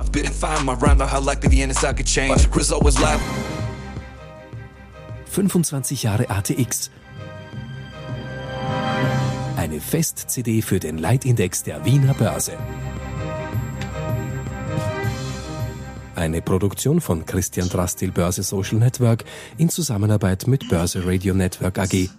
I've been fine my rhyme, how likely the NSI could change. Rizzo was live. 25 Jahre ATX. Eine Fest-CD für den Leitindex der Wiener Börse. Eine Produktion von Christian Drastil Börse Social Network in Zusammenarbeit mit Börse Radio Network AG.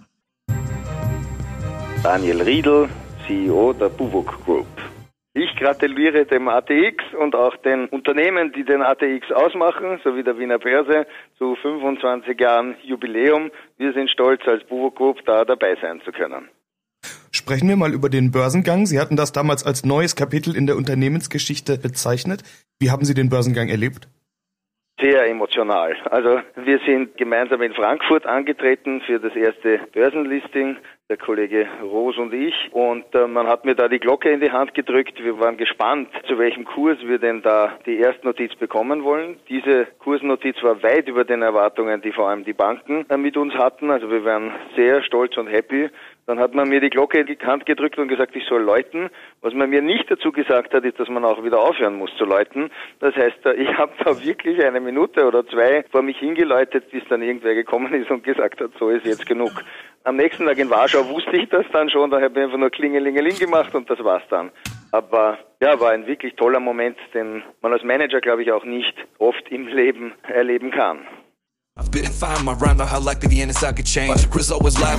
Daniel Riedl, CEO der Buwog Group. Ich gratuliere dem ATX und auch den Unternehmen, die den ATX ausmachen, sowie der Wiener Börse zu 25 Jahren Jubiläum. Wir sind stolz, als Buwog Group da dabei sein zu können. Sprechen wir mal über den Börsengang. Sie hatten das damals als neues Kapitel in der Unternehmensgeschichte bezeichnet. Wie haben Sie den Börsengang erlebt? Sehr emotional. Also wir sind gemeinsam in Frankfurt angetreten für das erste Börsenlisting, der Kollege Roos und ich. Und man hat mir da die Glocke in die Hand gedrückt. Wir waren gespannt, zu welchem Kurs wir denn da die Erstnotiz bekommen wollen. Diese Kursnotiz war weit über den Erwartungen, die vor allem die Banken mit uns hatten. Also wir waren sehr stolz und happy. Dann hat man mir die Glocke in die Hand gedrückt und gesagt, ich soll läuten. Was man mir nicht dazu gesagt hat, ist, dass man auch wieder aufhören muss zu läuten. Das heißt, ich habe da wirklich eine Minute oder zwei vor mich hingeläutet, bis dann irgendwer gekommen ist und gesagt hat, so ist jetzt genug. Am nächsten Tag in Warschau wusste ich das dann schon, da habe ich einfach nur Klingelingeling gemacht und das war's dann. Aber ja, war ein wirklich toller Moment, den man als Manager, glaube ich, auch nicht oft im Leben erleben kann. I've been fine my rhyme, how likely the NSI could change. Rizzo was live.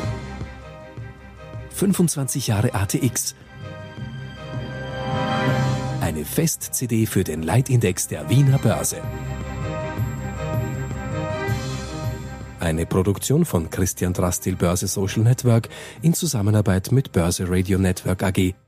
25 Jahre ATX. Eine Fest-CD für den Leitindex der Wiener Börse. Eine Produktion von Christian Drastil Börse Social Network in Zusammenarbeit mit Börse Radio Network AG.